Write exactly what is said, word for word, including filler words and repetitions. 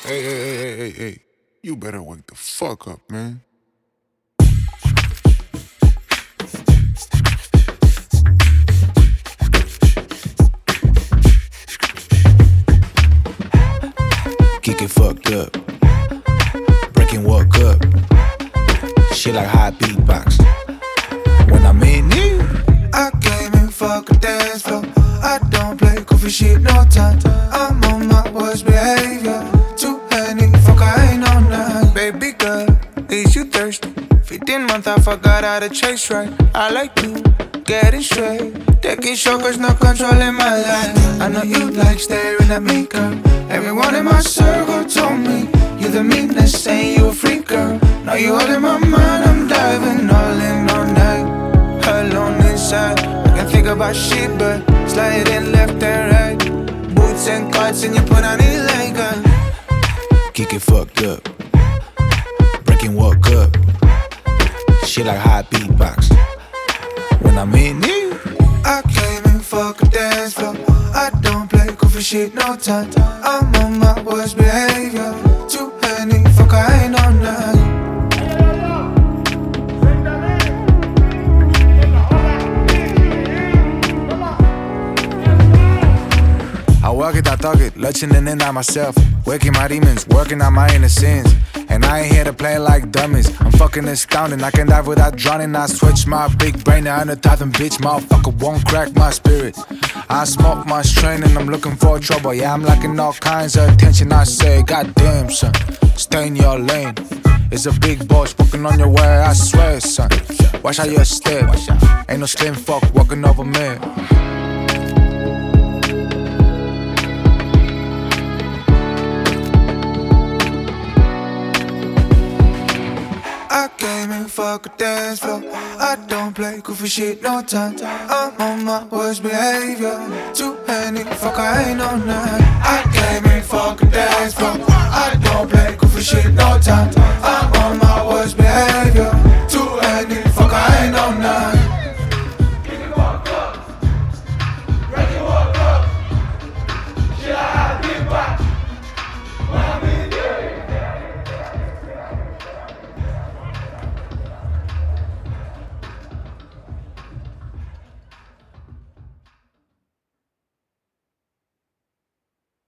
Hey, hey, hey, hey, hey, hey. You better wake the fuck up, man. Kick it fucked up. Breaking walk up. Shit like high beatbox. When I'm in it, I came in fuck a dance floor. I don't play goofy shit, no time. I'm on my worst behavior. Too many fuck, I ain't on that. Baby girl, is you thirsty? fifteen months, I forgot how to chase right. I like you, getting straight. Taking shortcuts, no controlling my life. I know you like staring at me, girl. Everyone in my circle told me you're the meanest, saying you a freak, girl. Now you all in my mind, I'm diving all in all night. Alone inside, I can think about shit, but sliding left and right. Boots and cuts, and you put on it like a. kick it fucked up. Breaking walk up. Shit like high beatbox. When I'm in it, I came in fuck a dance floor. I don't play goofy shit, no time. I'm on my worst behavior. Too many fuck, I ain't on that. I walk it, I talk it, lurching in and out myself. Waking my demons, working on my inner sins. And I ain't here to play like dummies. I'm fucking astounding, I can dive without drowning. I switch my big brain to a hundred thousand bitch. Motherfucker won't crack my spirit. I smoke my strain and I'm looking for trouble. Yeah, I'm liking all kinds of attention. I say, goddamn son, stay in your lane. It's a big boss walking on your way, I swear son. Watch how you step, ain't no slim fuck walking over me. I came in fuck a dance floor. I don't play goofy shit, no time. I'm on my worst behavior. Too many fuck, I ain't on that. I came in fuck a dance floor. I don't play goofy shit, no time.